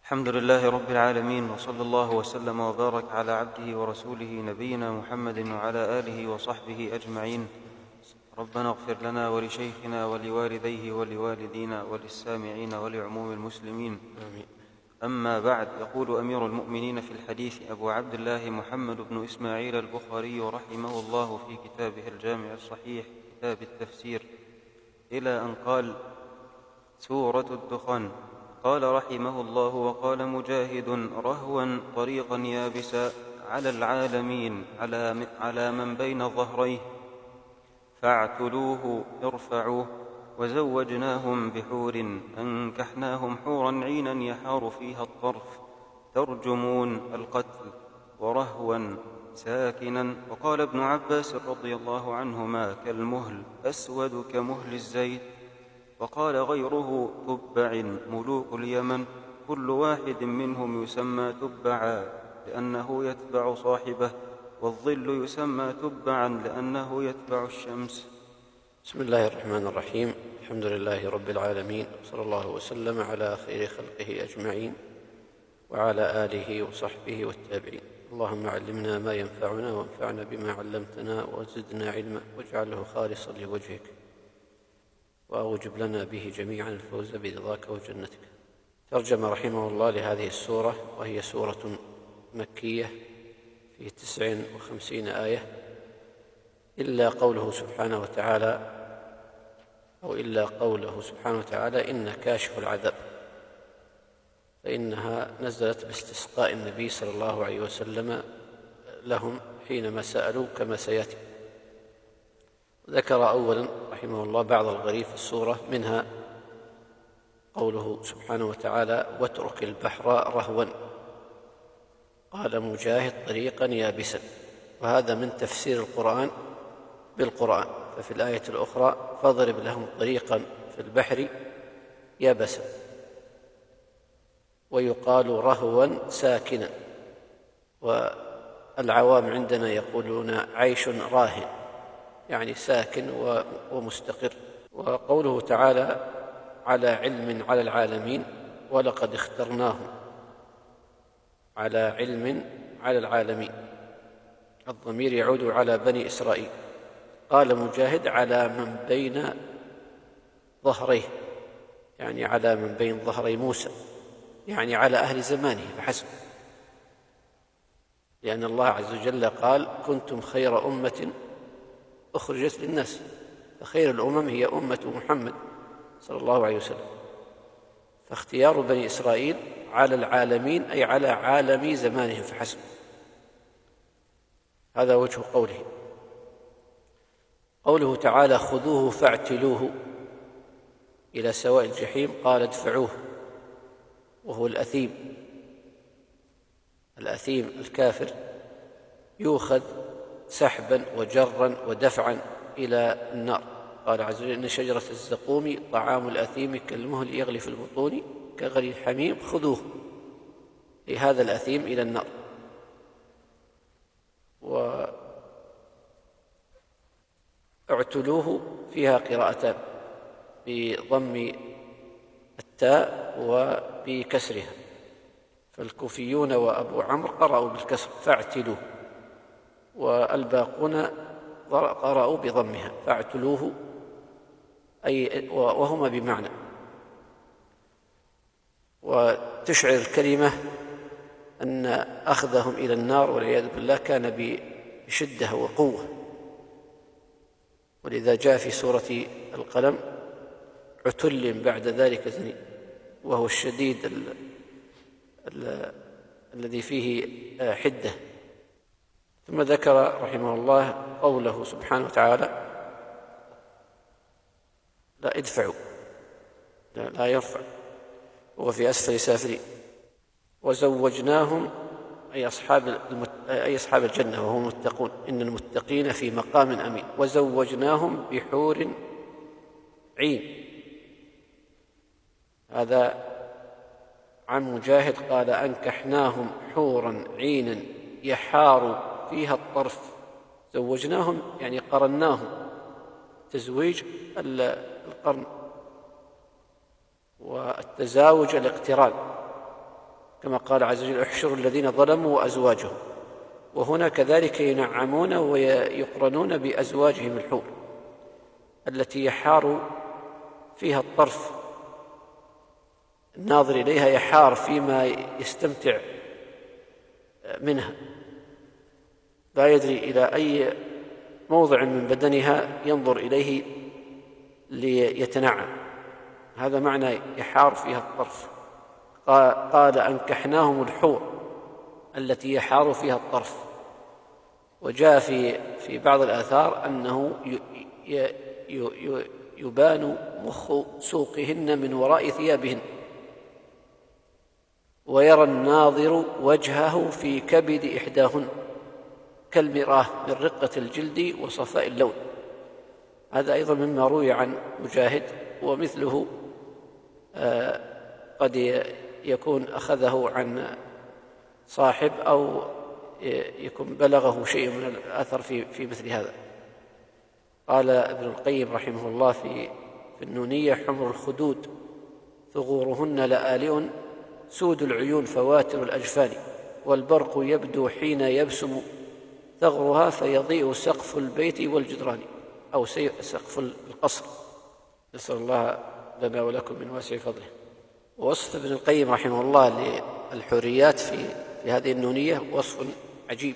الحمد لله رب العالمين، وصلى الله وسلم وبارك على عبده ورسوله نبينا محمد وعلى آله وصحبه أجمعين. ربنا اغفر لنا ولشيخنا ولوالديه ولوالدينا وللسامعين ولعموم المسلمين، آمين. أما بعد، يقول أمير المؤمنين في الحديث أبو عبد الله محمد بن إسماعيل البخاري رحمه الله في كتابه الجامع الصحيح كتاب التفسير إلى أن قال: سورة الدخان. قال رحمه الله: وقال مجاهد رهوا طريقا يابسا على العالمين على من بين ظهريه، فاعتلوه ارفعوه، وزوجناهم بحور أنكحناهم حورا عينا يحار فيها الطرف، ترجمون القتل، ورهوا ساكنا. وقال ابن عباس رضي الله عنهما: كالمهل أسود كمهل الزيت. وقال غيره: تبع ملوك اليمن، كل واحد منهم يسمى تبعا لأنه يتبع صاحبه، والظل يسمى تبعا لأنه يتبع الشمس. بسم الله الرحمن الرحيم. الحمد لله رب العالمين، صلى الله وسلم على خير خلقه أجمعين وعلى آله وصحبه والتابعين. اللهم علمنا ما ينفعنا وانفعنا بما علمتنا وزدنا علما، واجعله خالصا لوجهك، وأوجب لنا به جميعا الفوز برضاك وجنتك. ترجم رحمه الله لهذه السورة، وهي سورة مكية في 59 آية، إلا قوله سبحانه وتعالى إن كاشف العذاب، فإنها نزلت باستسقاء النبي صلى الله عليه وسلم لهم حينما سألوا كما سيأتي. ذكر أولا رحمه الله بعض الغريب في السورة، منها قوله سبحانه وتعالى: واترك البحر رهوا. قال مجاهد: طريقا يابسا، وهذا من تفسير القرآن بالقرآن. ففي الآية الأخرى: فاضرب لهم طريقا في البحر يابسا، ويقال رهوا ساكنا. والعوام عندنا يقولون عيش راهن، يعني ساكن ومستقر. وقوله تعالى: على علم على العالمين، ولقد اخترناهم، على علم على العالمين، الضمير يعود على بني إسرائيل. قال مجاهد: على من بين ظهريه، يعني على من بين ظهري موسى، يعني على أهل زمانه فحسب، لأن الله عز وجل قال: كنتم خير أمة أخرجت للناس، فخير الأمم هي أمة محمد صلى الله عليه وسلم. فاختيار بني إسرائيل على العالمين أي على عالم زمانهم فحسب. هذا وجه قوله. قوله تعالى: خذوه فاعتلوه إلى سواء الجحيم. قال: ادفعوه، وهو الأثيم الكافر، يؤخذ سحبا وجرا ودفعا إلى النار. قال عز وجل: إن شجرة الزقوم طعام الأثيم كالمهل يغلي في البطون كغلي الحميم، خذوه، لهذا الأثيم إلى النار. واعتلوه فيها قراءتان، بضم التاء وبكسرها، فالكوفيون وأبو عمرو قرأوا بالكسر فاعتلوه، والباقون قرأوا بضمها فاعتلوه، أي وهما بمعنى. وتشعر الكلمة أن أخذهم إلى النار والعياذ بالله كان بشدة وقوة، ولذا جاء في سورة القلم: عتل بعد ذلك زنين، وهو الشديد الذي فيه حدة. ثم ذكر رحمه الله قوله سبحانه وتعالى: لا ادفعوا، لا يرفع، وفي أسفل سافلين. وزوجناهم أي أصحاب الجنة وهم المتقون، إن المتقين في مقام أمين. وزوجناهم بحور عين. هذا عن مجاهد قال: أنكحناهم حورا عينا يحار فيها الطرف. زوجناهم يعني قرناهم، تزويج القرن، والتزاوج الاقتران. كما قال عز وجل: احشروا الذين ظلموا وأزواجهم. وهنا كذلك ينعمون ويقرنون بأزواجهم الحور التي يحار فيها الطرف، الناظر إليها يحار فيما يستمتع منها، لا يدري إلى أي موضع من بدنها ينظر إليه ليتنعم. هذا معنى يحار فيها الطرف. قال: أنكحناهم الحور التي يحار فيها الطرف. وجاء في بعض الآثار أنه يبان مخ سوقهن من وراء ثيابهن، ويرى الناظر وجهه في كبد إحداهن كالمرآة من رقة الجلد وصفاء اللون. هذا أيضا مما روي عن مجاهد، ومثله قد يكون أخذه عن صاحب أو يكون بلغه شيء من الأثر في مثل هذا. قال ابن القيم رحمه الله في النونية: حمر الخدود ثغورهن لآلئ، سود العيون فواتر الأجفان، والبرق يبدو حين يبسم ثغرها فيضيء سقف البيت والجدران، أو سقف القصر. نسأل الله لنا ولكم من واسع فضله. ووصف ابن القيم رحمه الله للحوريات في هذه النونية وصف عجيب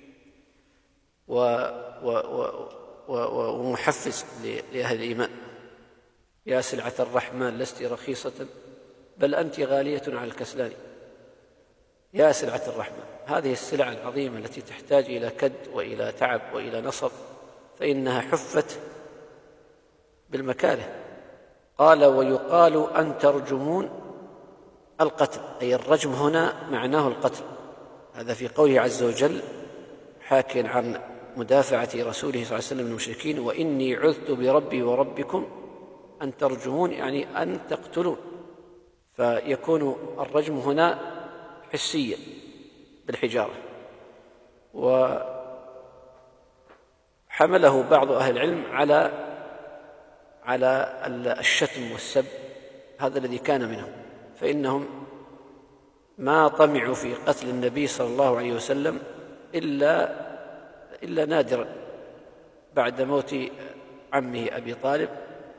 ومحفز لأهل الإيمان: يا سلعة الرحمن لست رخيصة بل أنت غالية على الكسلان. يا سلعة الرحمن، هذه السلعة العظيمة التي تحتاج إلى كد وإلى تعب وإلى نصب، فإنها حفت بالمكاره. قال: ويقال أن ترجمون القتل، أي الرجم هنا معناه القتل. هذا في قوله عز وجل حاكٍ عن مدافعة رسوله صلى الله عليه وسلم من المشركين: وإني عذت بربي وربكم أن ترجمون، يعني أن تقتلون. فيكون الرجم هنا حسيا بالحجارة. وحمله بعض أهل العلم على الشتم والسب، هذا الذي كان منهم، فإنهم ما طمعوا في قتل النبي صلى الله عليه وسلم إلا نادرا بعد موت عمه أبي طالب،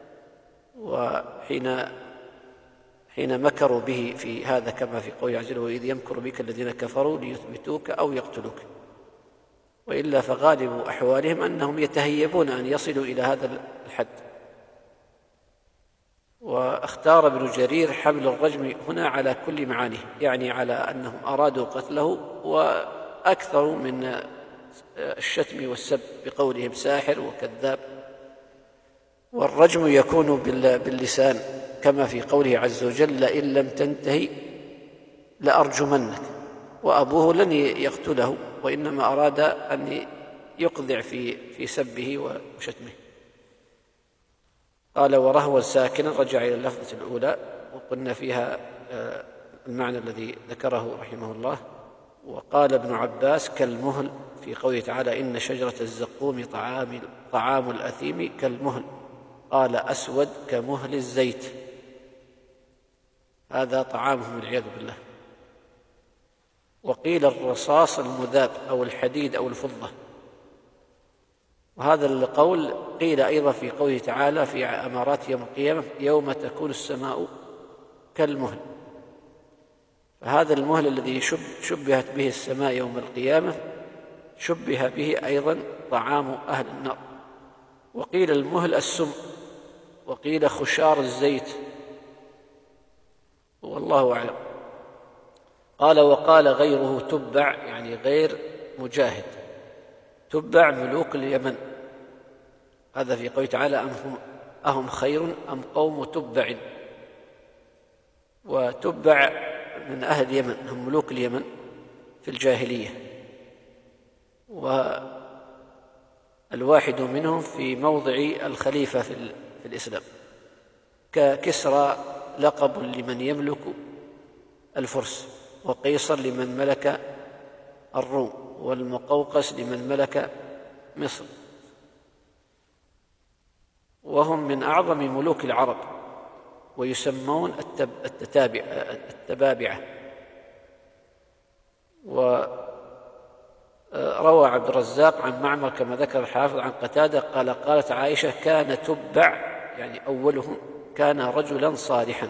وحين مكروا به في هذا، كما في قوله عز وجل: وإذ يمكر بك الذين كفروا ليثبتوك أو يقتلوك. وإلا فغالب أحوالهم أنهم يتهيبون أن يصلوا إلى هذا الحد. واختار ابن جرير حمل الرجم هنا على كل معانيه، يعني على أنهم أرادوا قتله، وأكثر من الشتم والسب بقولهم ساحر وكذاب. والرجم يكون باللسان، كما في قوله عز وجل: لئن لم تنتهي لأرجمنك. وأبوه لن يقتله، وإنما أراد أن يقذع في سبه وشتمه. قال: ورهوا ساكنا، رجع إلى اللفظة الأولى وقلنا فيها المعنى الذي ذكره رحمه الله. وقال ابن عباس: كالمهل، في قوله تعالى: إن شجرة الزقوم طعام الأثيم كالمهل. قال: أسود كمهل الزيت، هذا طعامهم والعياذ بالله. وقيل الرصاص المذاب أو الحديد أو الفضة. وهذا القول قيل أيضا في قوله تعالى في أمارات يوم القيامة: يوم تكون السماء كالمهل. فهذا المهل الذي شبهت به السماء يوم القيامة شبه به أيضا طعام أهل النار. وقيل المهل السم، وقيل خشار الزيت، والله أعلم. قال: وقال غيره تبع، يعني غير مجاهد، تبع ملوك اليمن. هذا في قوله تعالى: أهم خير أم قوم تبع. وتبع من أهل اليمن، هم ملوك اليمن في الجاهلية، والواحد منهم في موضع الخليفة في الإسلام، ككسرى لقب لمن يملك الفرس، وقيصر لمن ملك الروم، والمقوقس لمن ملك مصر. وهم من أعظم ملوك العرب، ويسمون التبابعة. وروى عبد الرزاق عن معمر كما ذكر الحافظ عن قتادة قال قالت عائشة كان تبع يعني أولهم كان رجلا صالحا.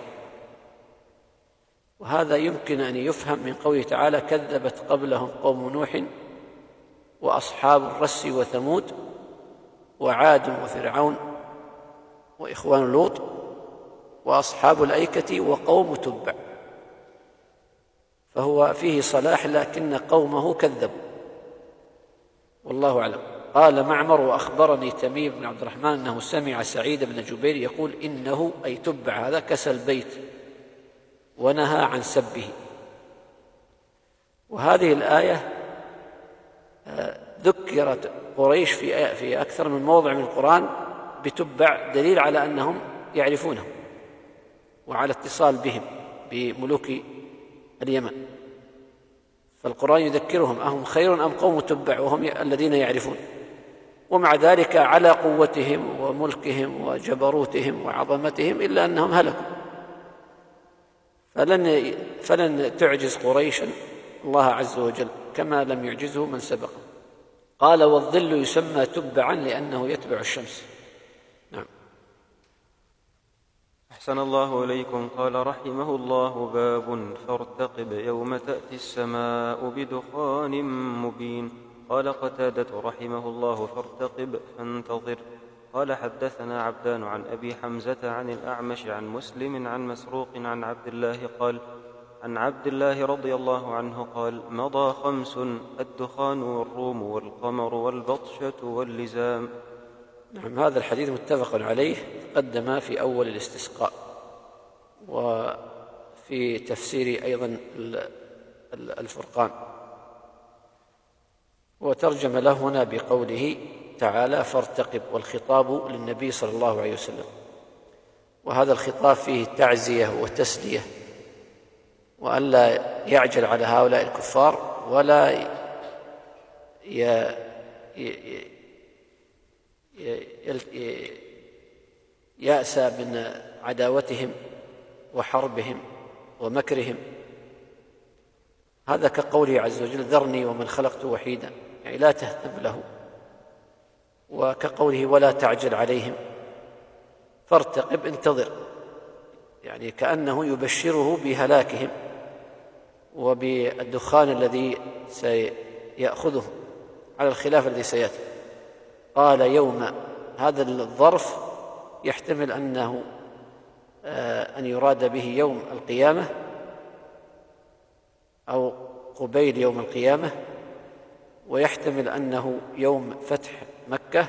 وهذا يمكن أن يفهم من قوله تعالى كذبت قبلهم قوم نوح وأصحاب الرس وثمود وعاد وفرعون وإخوان لوط وأصحاب الأيكة وقوم تبع، فهو فيه صلاح لكن قومه كذبوا والله أعلم. قال معمر وأخبرني تميم بن عبد الرحمن أنه سمع سعيد بن جبير يقول إنه أي تبع هذا كسى البيت ونهى عن سبه. وهذه الآية ذكرت قريش في أكثر من موضع من القرآن بتبع، دليل على أنهم يعرفونهم وعلى اتصال بهم بملوك اليمن، فالقرآن يذكرهم أهم خير أم قوم تبع وهم الذين يعرفون، ومع ذلك على قوتهم وملكهم وجبروتهم وعظمتهم إلا أنهم هلكوا، فلن تعجز قريشا الله عز وجل كما لم يعجزه من سبق. قال والظل يسمى تبعا لأنه يتبع الشمس. نعم. أحسن الله إليكم. قال رحمه الله باب فارتقب يوم تأتي السماء بدخان مبين. قال قتادة رحمه الله فارتقب فانتظر. قال حدثنا عبدان عن أبي حمزة عن الأعمش عن مسلم عن مسروق عن عبد الله قال عن عبد الله رضي الله عنه قال مضى 5 الدخان والروم والقمر والبطشة واللزام. نعم. هذا الحديث متفق عليه، تقدم في أول الاستسقاء وفي تفسير أيضا الفرقان، وترجم له هنا بقوله تعالى فارتقب، والخطاب للنبي صلى الله عليه وسلم، وهذا الخطاب فيه تعزية وتسلية، وألا يعجل على هؤلاء الكفار ولا يأسى من عداوتهم وحربهم ومكرهم. هذا كقوله عز وجل ذرني ومن خلقت وحيدا، يعني لا تهتم له، وكقوله ولا تعجل عليهم فارتقب انتظر، يعني كأنه يبشره بهلاكهم وبالدخان الذي سيأخذه على الخلاف الذي سيأتي. قال يوم، هذا الظرف يحتمل أن يراد به يوم القيامة أو قبيل يوم القيامة، ويحتمل أنه يوم فتح مكة،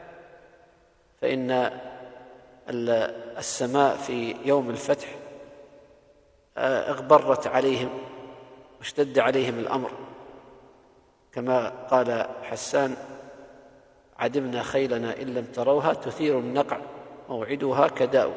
فإن السماء في يوم الفتح اغبرت عليهم واشتد عليهم الأمر، كما قال حسان عدمنا خيلنا إن لم تروها تثير النقع موعدها كداء.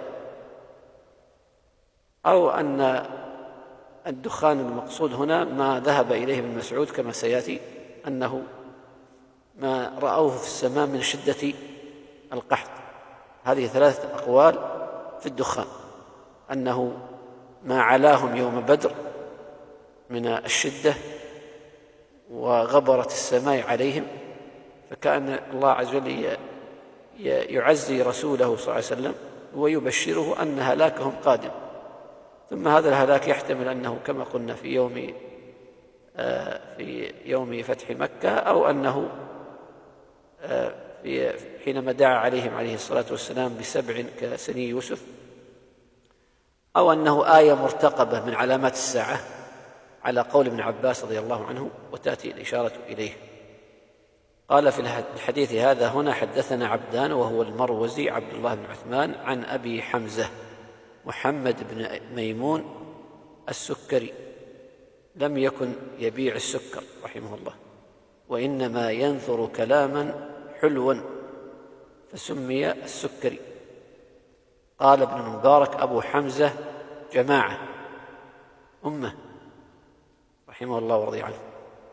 أو أن الدخان المقصود هنا ما ذهب إليه ابن مسعود كما سيأتي، أنه ما رأوه في السماء من شدة القحط. هذه 3 أقوال في الدخان، أنه ما علاهم يوم بدر من الشدة وغبرت السماء عليهم، فكان الله عز وجل يعزي رسوله صلى الله عليه وسلم ويبشره أن هلاكهم قادم. ثم هذا الهلاك يحتمل أنه كما قلنا في يوم فتح مكة، أو أنه حينما دعا عليهم عليه الصلاة والسلام ب7 كسني يوسف، أو أنه آية مرتقبة من علامات الساعة على قول ابن عباس رضي الله عنه، وتأتي الإشارة إليه. قال في الحديث هذا هنا حدثنا عبدان وهو المروزي عبد الله بن عثمان عن أبي حمزة محمد بن ميمون السكري، لم يكن يبيع السكر رحمه الله، وإنما ينثر كلاما حلوا فسمي السكري. قال ابن المبارك أبو حمزة جماعة أمة رحمه الله ورضي عنه.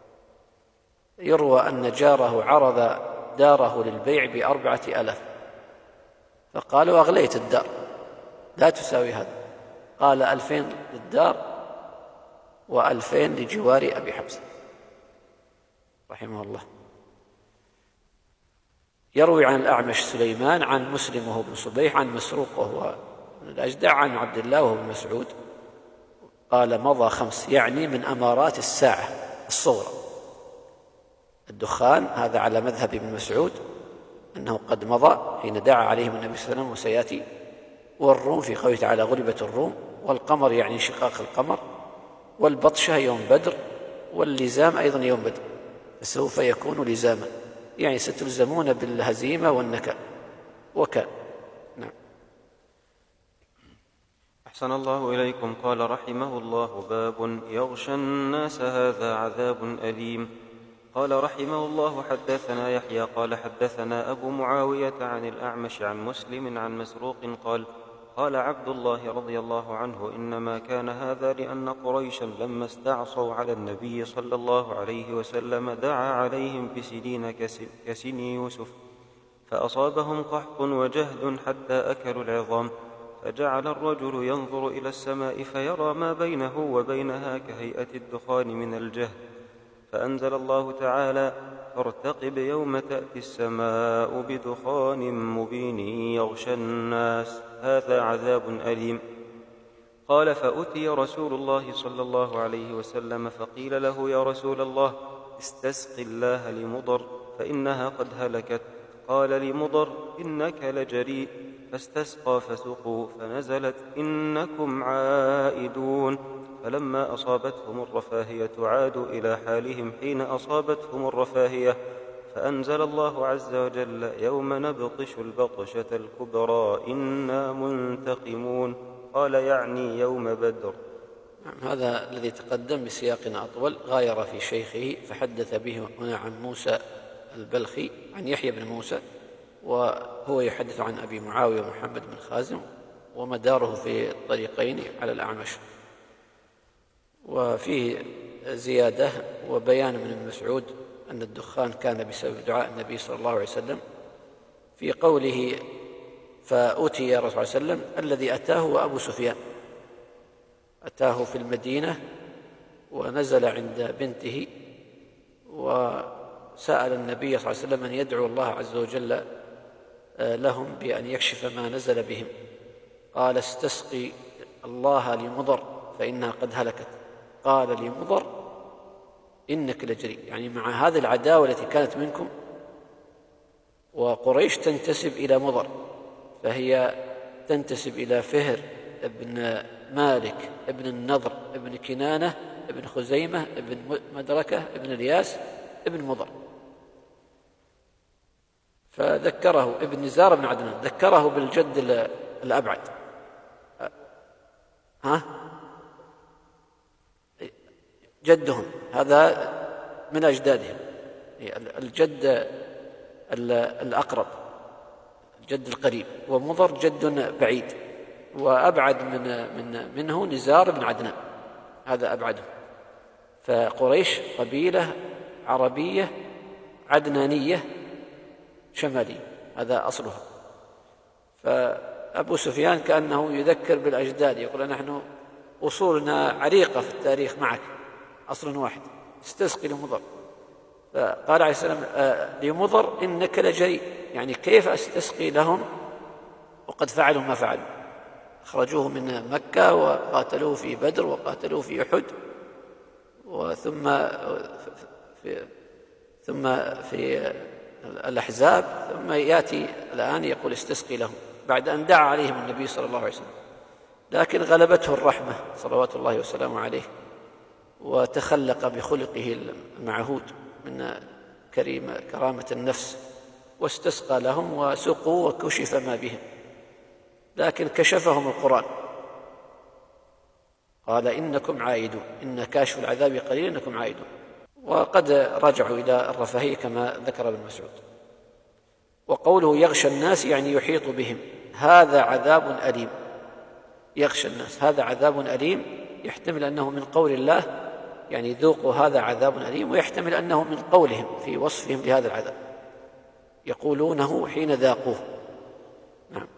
يروى أن جاره عرض داره للبيع ب4,000، فقالوا أغليت الدار لا تساوي هذا، قال 2,000 للدار و2,000 لجوار أبي حمزة. رحمه الله. يروي عن الأعمش سليمان عن مسلم وهو ابن صبيح عن مسروق وهو الأجدع عن عبد الله وهو ابن مسعود قال مضى 5 يعني من أمارات الساعة الصغرى. الدخان هذا على مذهب ابن مسعود أنه قد مضى حين دعا عليهم النبي صلى الله عليه وسلم وسيأتي، والروم في قوله تعالى غلبت الروم، والقمر يعني انشقاق القمر، والبطشة يوم بدر، واللزام أيضا يوم بدر، فسوف يكون لزاما يعني ستلزمون بالهزيمة والنكال وكان. نعم. أحسن الله إليكم. قال رحمه الله: باب يغشى الناس هذا عذاب أليم. قال رحمه الله: حدثنا يحيى قال حدثنا أبو معاوية عن الأعمش عن مسلم عن مسروق قال عبد الله رضي الله عنه: إنما كان هذا لأن قريشا لما استعصوا على النبي صلى الله عليه وسلم دعا عليهم بسنين كسن يوسف، فأصابهم قحط وجهد حتى أكلوا العظام، فجعل الرجل ينظر إلى السماء فيرى ما بينه وبينها كهيئة الدخان من الجهد، فأنزل الله تعالى: فارتقب يوم تأتي السماء بدخان مبين يغشى الناس هذا عذاب أليم. قال: فأتي رسول الله صلى الله عليه وسلم فقيل له: يا رسول الله، استسق الله لمضر فإنها قد هلكت. قال لمضر: إنك لجريء، فاستسقى فسقوا، فنزلت: إنكم عائدون. فلما أصابتهم الرفاهية عادوا إلى حالهم حين أصابتهم الرفاهية، فأنزل الله عز وجل: يوم نبطش البطشة الكبرى إنا منتقمون. قال يعني يوم بدر. هذا الذي تقدم بسياق أطول غاير في شيخه فحدث به هنا عن موسى البلخي عن يحيى بن موسى، وهو يحدث عن أبي معاوية ومحمد بن خازم، ومداره في الطريقين على الأعمش. وفيه زيادة وبيان من ابن مسعود أن الدخان كان بسبب دعاء النبي صلى الله عليه وسلم في قوله: فأتي الرسول صلى الله عليه وسلم الذي أتاه وأبو سفيان، أتاه في المدينة ونزل عند بنته وسأل النبي صلى الله عليه وسلم أن يدعو الله عز وجل لهم بأن يكشف ما نزل بهم. قال: استسقي الله لمضر فإنها قد هلكت. قال لمضر: إنك لجريء، يعني مع هذه العداوة التي كانت منكم، وقريش تنتسب إلى مضر، فهي تنتسب إلى فهر ابن مالك ابن النضر ابن كنانة ابن خزيمة ابن مدركة ابن الياس ابن مضر، فذكره ابن نزار بن عدنان، ذكره بالجد الأبعد. جدهم هذا من أجدادهم، الجد الأقرب، الجد القريب، ومضر جد بعيد، وأبعد منه نزار بن عدنان، هذا أبعده. فقريش قبيلة عربية عدنانية شمالية، هذا أصلها. فأبو سفيان كأنه يذكر بالأجداد، يقول: نحن أصولنا عريقة في التاريخ معك، أصل واحد، استسقي لمضر. فقال عليه السلام لمضر: إنك لجريء، يعني كيف أستسقي لهم وقد فعلوا ما فعلوا؟ أخرجوه من مكة وقاتلوه في بدر وقاتلوه في أحد، ثم في الأحزاب، ثم يأتي الآن يقول استسقي لهم بعد أن دعا عليهم النبي صلى الله عليه وسلم. لكن غلبته الرحمة صلوات الله وسلامه عليه، وتخلق بخلقه المعهود من كرامة النفس، واستسقى لهم وسقوا وكشف ما بهم، لكن كشفهم القرآن. قال: إنكم عائدون، إن كاشف العذاب قليل إنكم عائدون. وقد رجعوا إلى الرفاهية كما ذكر ابن مسعود. وقوله يغشى الناس يعني يحيط بهم، هذا عذاب أليم. يغشى الناس هذا عذاب أليم، يحتمل أنه من قول الله يعني ذوقوا هذا عذاب أليم، ويحتمل أنه من قولهم في وصفهم لهذا العذاب، يقولونه حين ذاقوه. نعم.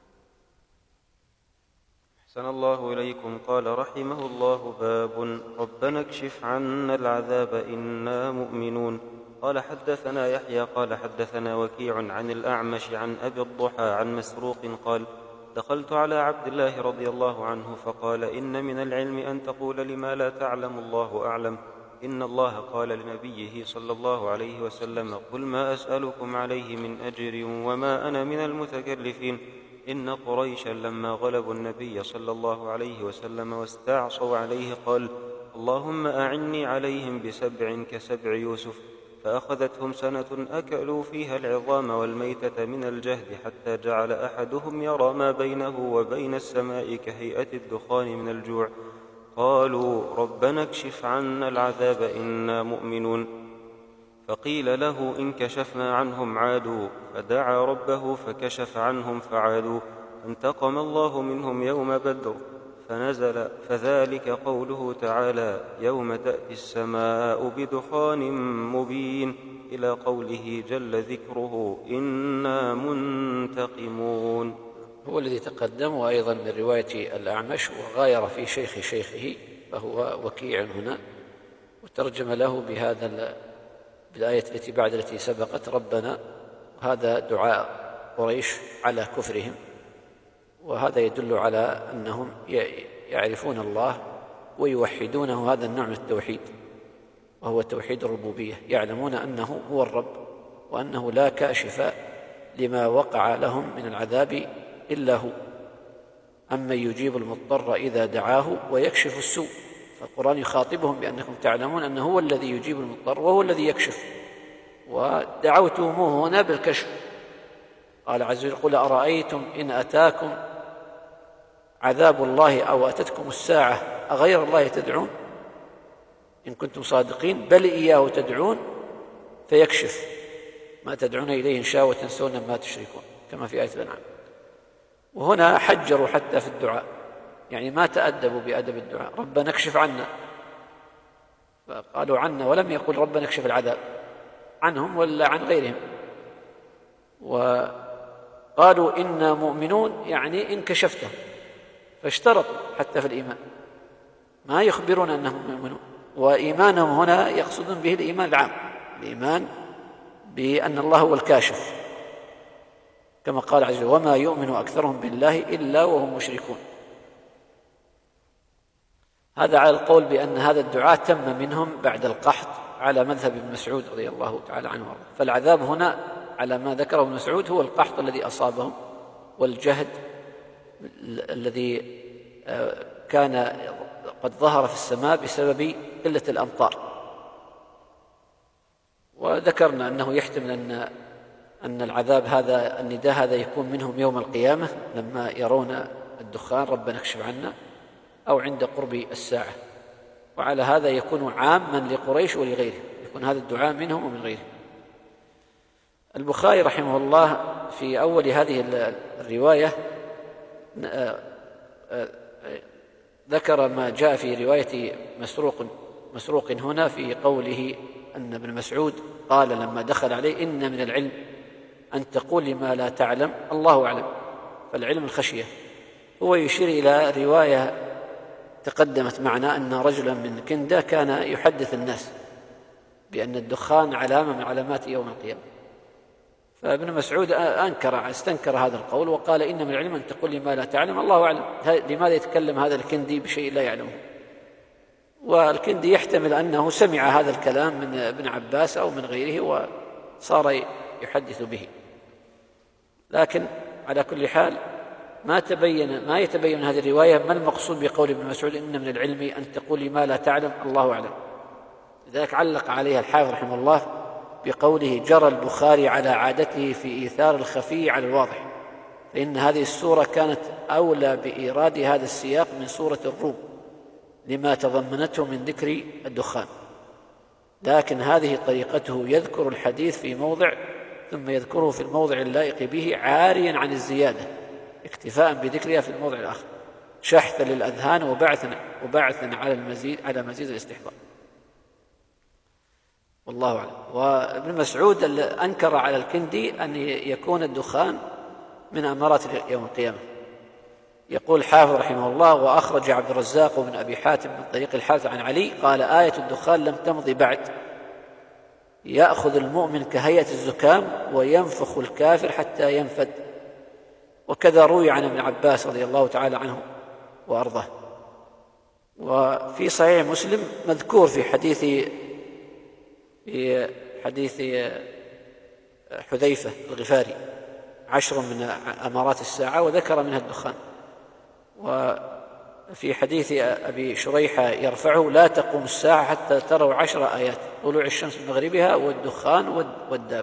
أحسن الله إليكم. قال رحمه الله: باب ربنا اكشف عنا العذاب إنا مؤمنون. قال حدثنا يحيى قال حدثنا وكيع عن الأعمش عن أبي الضحى عن مسروق قال دخلت على عبد الله رضي الله عنه فقال إن من العلم أن تقول لما لا تعلم الله أعلم. إن الله قال لنبيه صلى الله عليه وسلم قل ما أسألكم عليه من أجر وما أنا من المتكلفين. إن قريشا لما غلبوا النبي صلى الله عليه وسلم واستعصوا عليه قال اللهم أعني عليهم ب7 كسبع يوسف. فأخذتهم سنة أكلوا فيها العظام والميتة من الجهد حتى جعل أحدهم يرى ما بينه وبين السماء كهيئة الدخان من الجوع. قالوا ربنا اكشف عنا العذاب إنا مؤمنون. فقيل له إن كشفنا عنهم عادوا. فدعا ربه فكشف عنهم فعادوا. فانتقم الله منهم يوم بدر فنزل فذلك قوله تعالى يوم تأتي السماء بدخان مبين إلى قوله جل ذكره إنا منتقمون. هو الذي تقدم وأيضا من رواية الأعمش وغاير في شيخ شيخه فهو وكيع هنا وترجم له بهذا بالآية التي بعد التي سبقت ربنا. هذا دعاء قريش على كفرهم وهذا يدل على أنهم يعرفون الله ويوحدونه. هذا النوع من التوحيد وهو توحيد الربوبية. يعلمون أنه هو الرب وأنه لا كاشف لما وقع لهم من العذاب إلا هو. أمن يجيب المضطر إذا دعاه ويكشف السوء. فالقرآن يخاطبهم بأنكم تعلمون أنه هو الذي يجيب المضطر وهو الذي يكشف ودعوتموه هنا بالكشف. قال عز وجل قل أرأيتم إن أتاكم عذاب الله أو أتتكم الساعة أغير الله تدعون إن كنتم صادقين بل إياه تدعون فيكشف ما تدعون إليه إن شاء وتنسون ما تشركون كما في آية الأنعام. وهنا حجروا حتى في الدعاء يعني ما تأدبوا بأدب الدعاء. ربنا اكشف عنا فقالوا عنا ولم يقل ربنا اكشف العذاب عنهم ولا عن غيرهم. وقالوا إنا مؤمنون يعني إن كشفتهم فاشترطوا حتى في الإيمان ما يخبرون أنهم مؤمنون. وإيمانهم هنا يقصدون به الإيمان العام الإيمان بأن الله هو الكاشف كما قال عز وجل وما يؤمن أكثرهم بالله إلا وهم مشركون. هذا على القول بأن هذا الدعاء تم منهم بعد القحط على مذهب ابن مسعود رضي الله تعالى عنه وارضاه. فالعذاب هنا على ما ذكره ابن مسعود هو القحط الذي أصابهم والجهد الذي كان قد ظهر في السماء بسبب قلة الأمطار. وذكرنا أنه يحتمل أن العذاب هذا النداء هذا يكون منهم يوم القيامة لما يرون الدخان ربنا اكشف عنا أو عند قرب الساعة. وعلى هذا يكون عاما لقريش ولغيره يكون هذا الدعاء منهم ومن غيره. البخاري رحمه الله في أول هذه الرواية ذكر ما جاء في رواية مسروق هنا في قوله أن ابن مسعود قال لما دخل عليه إن من العلم أن تقول لما لا تعلم الله أعلم. فالعلم الخشية. هو يشير إلى رواية تقدمت معنا أن رجلا من كندة كان يحدث الناس بأن الدخان علامة من علامات يوم القيامة. فابن مسعود استنكر هذا القول وقال إن من العلم أن تقول لما لا تعلم الله أعلم. لماذا يتكلم هذا الكندي بشيء لا يعلمه؟ والكندي يحتمل أنه سمع هذا الكلام من ابن عباس أو من غيره وصار يحدث به. لكن على كل حال ما يتبين هذه الرواية ما المقصود بقول ابن مسعود إن من العلم أن تقول لما لا تعلم الله أعلم. لذلك علق عليها الحافظ رحمه الله بقوله جرى البخاري على عادته في إيثار الخفي على الواضح فإن هذه السورة كانت أولى بإيراد هذا السياق من سورة الروم لما تضمنته من ذكر الدخان. لكن هذه طريقته يذكر الحديث في موضع ثم يذكره في الموضع اللائق به عاريا عن الزيادة اكتفاء بذكرها في الموضع الآخر شحثا للأذهان وبعثا على مزيد الاستحضار. والله أعلم. وابن مسعود أنكر على الكندي أن يكون الدخان من أمارات يوم القيامة. يقول حافظ رحمه الله وأخرج عبد الرزاق بن أبي حاتم من طريق الحارث عن علي قال آية الدخان لم تمضي بعد يأخذ المؤمن كهيئة الزكام وينفخ الكافر حتى ينفد. وكذا روي عن ابن عباس رضي الله تعالى عنه وأرضاه. وفي صحيح مسلم مذكور في حديث حذيفة الغفاري 10 من أمارات الساعة، وذكر منها الدخان. وفي حديث أبي شريحة يرفعه: لا تقوم الساعة حتى تروا 10 آيات: طلوع الشمس من مغربها والدخان والداب.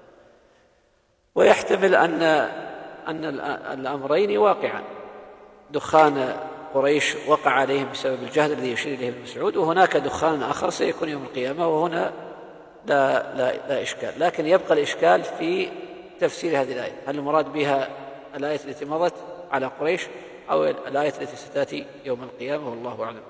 ويحتمل أن الأمرين واقعان: دخان قريش وقع عليهم بسبب الجهل الذي يشير إليه ابن مسعود، وهناك دخان آخر سيكون يوم القيامة، وهنا لا إشكال. لكن يبقى الإشكال في تفسير هذه الآية: هل المراد بها الآية التي مضت على قريش أو الآية التي ستأتي يوم القيامة؟ والله أعلم.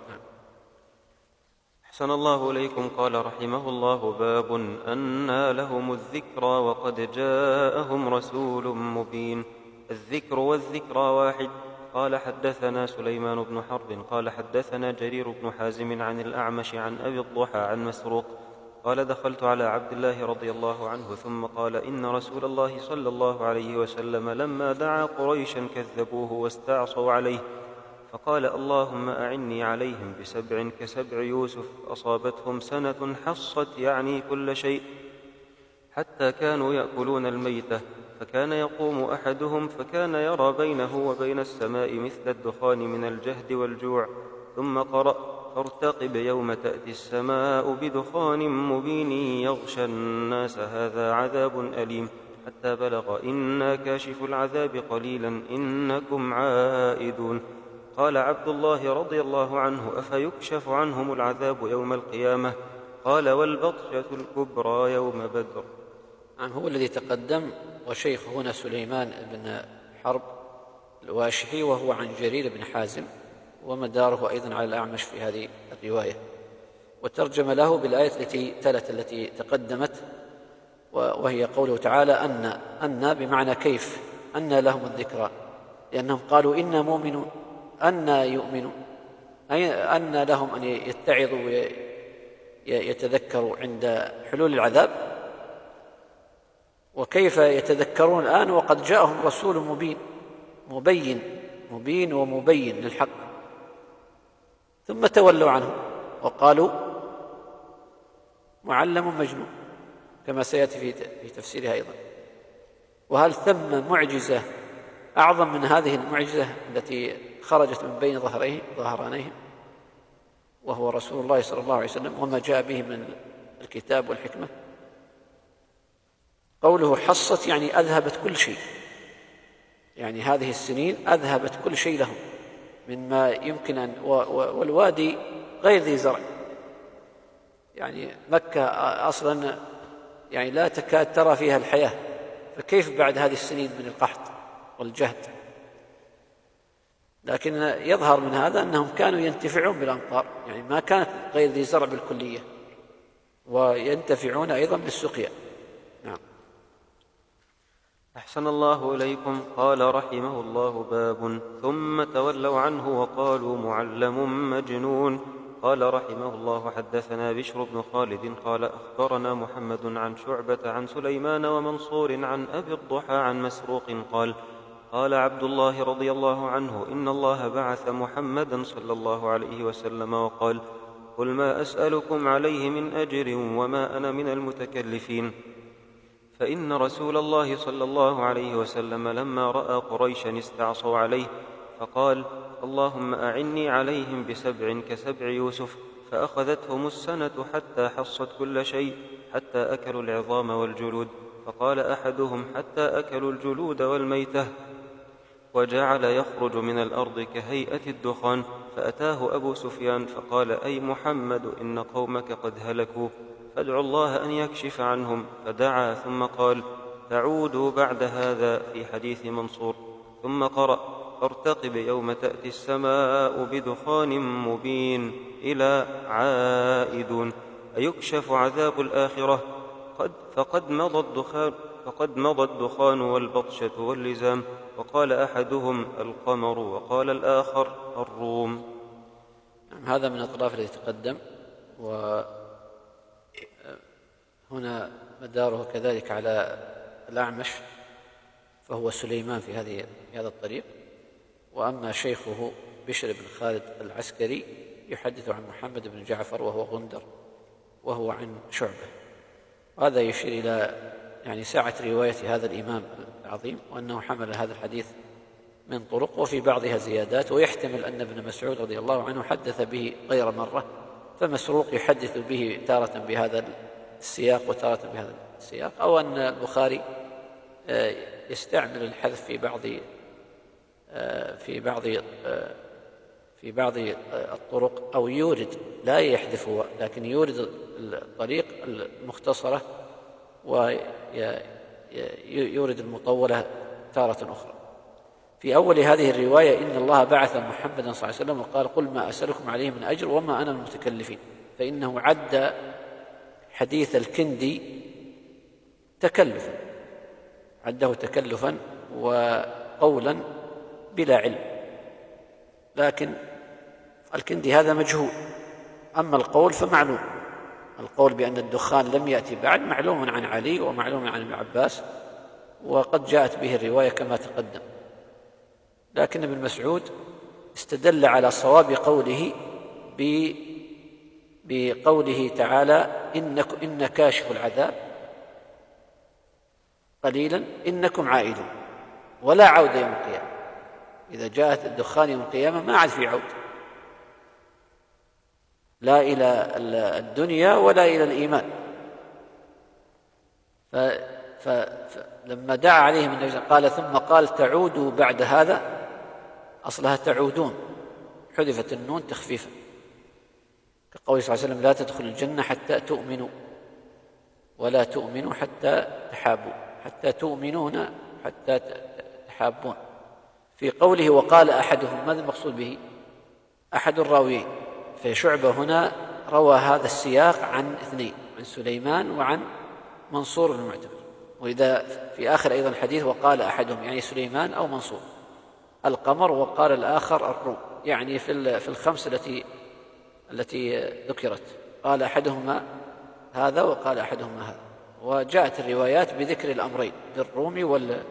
أحسن الله إليكم. قال رحمه الله: باب أنى لهم الذكرى وقد جاءهم رسول مبين. الذكر والذكرى واحد. قال حدثنا سليمان بن حرب قال حدثنا جرير بن حازم عن الأعمش عن أبي الضحى عن مسروق قال: دخلت على عبد الله رضي الله عنه ثم قال: إن رسول الله صلى الله عليه وسلم لما دعا قريشا كذبوه واستعصوا عليه، فقال: اللهم أعني عليهم ب7 كسبع يوسف أصابتهم سنة حصت يعني كل شيء، حتى كانوا يأكلون الميتة، فكان يقوم أحدهم فكان يرى بينه وبين السماء مثل الدخان من الجهد والجوع. ثم قرأ: فارتقب يوم تأتي السماء بدخان مبين يغشى الناس هذا عذاب أليم، حتى بلغ: إنا كاشف العذاب قليلا إنكم عائدون. قال عبد الله رضي الله عنه: أفيكشف عنهم العذاب يوم القيامة؟ قال: والبطشة الكبرى يوم بدر. هو الذي تقدم، وشيخ هنا سليمان بن حرب الواشحي، وهو عن جرير بن حازم، ومداره أيضا على الأعمش في هذه الرواية. وترجم له بالآية التي تقدمت، وهي قوله تعالى: أن بمعنى كيف، أن لهم الذكرى، لأنهم قالوا إنا مؤمنون، أن يؤمنون، أي أن لهم أن يتعظوا ويتذكروا عند حلول العذاب، وكيف يتذكرون الآن وقد جاءهم رسول مبين ومبين للحق. ثم تولوا عنه وقالوا معلم مجنون، كما سيأتي في تفسيرها أيضا. وهل ثم معجزة أعظم من هذه المعجزة التي خرجت من بين ظهرانيهم، وهو رسول الله صلى الله عليه وسلم وما جاء به من الكتاب والحكمة؟ قوله حصت يعني أذهبت كل شيء، يعني هذه السنين أذهبت كل شيء لهم مما يمكن أن والوادي غير ذي زرع، يعني مكة أصلا يعني لا تكاد ترى فيها الحياة، فكيف بعد هذه السنين من القحط والجهد؟ لكن يظهر من هذا أنهم كانوا ينتفعون بالأمطار، يعني ما كانت غير ذي زرع بالكلية، وينتفعون أيضا بالسقيا. نعم. أحسن الله إليكم. قال رحمه الله: باب ثم تولوا عنه وقالوا معلم مجنون. قال رحمه الله: حدثنا بشر بن خالد قال أخبرنا محمد عن شعبة عن سليمان ومنصور عن أبي الضحى عن مسروق قال: قال عبد الله رضي الله عنه: إن الله بعث محمدا صلى الله عليه وسلم وقال: قل ما أسألكم عليه من أجر وما أنا من المتكلفين. فإن رسول الله صلى الله عليه وسلم لما رأى قريشا استعصوا عليه فقال: اللهم أعني عليهم ب7 كسبع يوسف، فأخذتهم السنة حتى حصت كل شيء، حتى أكلوا العظام والجلود، فقال أحدهم: حتى أكلوا الجلود والميتة، وجعل يخرج من الأرض كهيئة الدخان. فأتاه أبو سفيان فقال: أي محمد، إن قومك قد هلكوا، فادعوا الله أن يكشف عنهم. فدعا ثم قال: تعودوا بعد هذا في حديث منصور. ثم قرأ: فارتقب يوم تأتي السماء بدخان مبين إلى عائدون، أيكشف عذاب الآخرة؟ فقد مضى الدخان والبطشة واللزام. وقال أحدهم: القمر، وقال الآخر: الروم. هذا من الأطراف التي تقدم. هنا مداره كذلك على الأعمش، فهو سليمان في هذا الطريق. وأما شيخه بشر بن خالد العسكري يحدث عن محمد بن جعفر وهو غندر، وهو عن شعبة. وهذا يشير إلى يعني سعة رواية هذا الإمام العظيم، وأنه حمل هذا الحديث من طرق وفي بعضها زيادات، ويحتمل أن ابن مسعود رضي الله عنه حدث به غير مرة، فمسروق يحدث به تارة بهذا السياق وتارة بهذا السياق، أو أن البخاري يستعمل الحذف في بعض الطرق، أو يورد لا يحذف هو لكن يورد الطريق المختصرة ويورد المطولة تارة أخرى. في أول هذه الرواية إن الله بعث محمدا صلى الله عليه وسلم وقال قل ما أسألكم عليه من أجر وما أنا المتكلفين، فإنه عد حديث الكندي تكلفا، عده تكلفا وقولا بلا علم، لكن الكندي هذا مجهول. أما القول فمعلوم، القول بأن الدخان لم يأتي بعد معلوم عن علي ومعلوم عن ابن عباس، وقد جاءت به الرواية كما تقدم. لكن ابن مسعود استدل على صواب قوله بقوله تعالى إن كاشف العذاب قليلا إنكم عائدون، ولا عودة يوم القيامة. إذا جاءت الدخان يوم القيامة ما عاد في عود، لا إلى الدنيا ولا إلى الإيمان. فلما دعا عليهم النبي قال ثم قال تعودوا بعد هذا، أصلها تعودون، حذفت النون تخفيفا، كقول صلى الله عليه وسلم لا تدخلوا الجنة حتى تؤمنوا ولا تؤمنوا حتى تحابوا، حتى تؤمنون حتى تحابون. في قوله وقال أحدهم، ماذا المقصود به؟ أحد الراويين. في شعبة هنا روى هذا السياق عن اثنين، عن سليمان وعن منصور بن المعتمر. وإذا في آخر أيضا الحديث وقال أحدهم يعني سليمان أو منصور، القمر وقال الآخر الروم، يعني في الخمس التي ذكرت، قال أحدهما هذا وقال أحدهما هذا. وجاءت الروايات بذكر الأمرين بالروم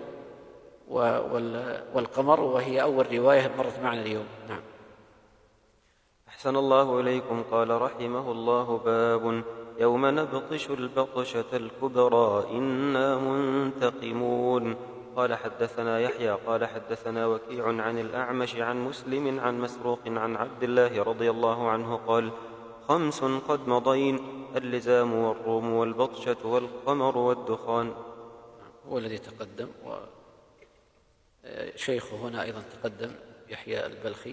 والقمر، وهي أول رواية مرت معنا اليوم. نعم. أحسن الله إليكم. قال رحمه الله باب يوم نبطش البطشة الكبرى إنا منتقمون. قال حدثنا يحيى قال حدثنا وكيع عن الأعمش عن مسلم عن مسروق عن عبد الله رضي الله عنه قال 5 قد مضين اللزام والروم والبطشة والقمر والدخان. هو الذي تقدم، وشيخه هنا أيضا تقدم يحيى البلخي،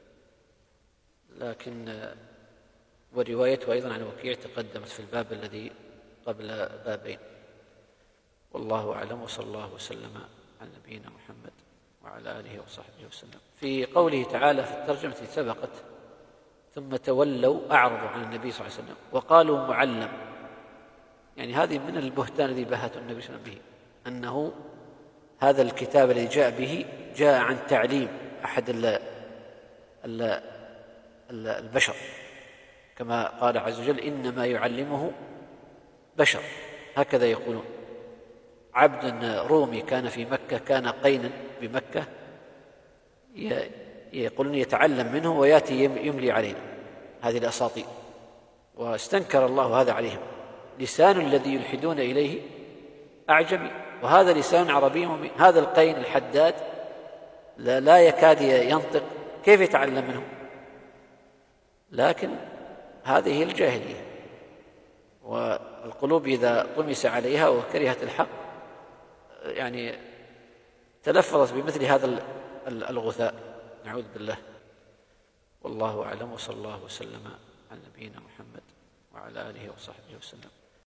لكن وروايته أيضا عن وكيع تقدمت في الباب الذي قبل بابين. والله أعلم، وصلى الله وسلم على نبينا محمد وعلى آله وصحبه وسلم. في قوله تعالى في الترجمة سبقت ثم تولوا أعرضوا عن النبي صلى الله عليه وسلم وقالوا معلم، يعني هذه من البهتان الذي بهته النبي صلى الله عليه وسلم به، أنه هذا الكتاب الذي جاء به جاء عن تعليم أحد البشر، كما قال عز وجل إنما يعلمه بشر، هكذا يقولون. عبد رومي كان في مكة، كان قينا بمكة، يقولون يتعلم منه ويأتي يملي علينا هذه الأساطير، واستنكر الله هذا عليهم. لسان الذي يلحدون إليه أعجمي، وهذا لسان عربي مبين. هذا القين الحداد لا يكاد ينطق، كيف يتعلم منه؟ لكن هذه الجاهلية، والقلوب إذا طمس عليها وكرهت الحق يعني تلفظت بمثل هذا الغثاء، نعوذ بالله. والله أعلم، وصلى الله وسلم على نبينا محمد وعلى آله وصحبه وسلم.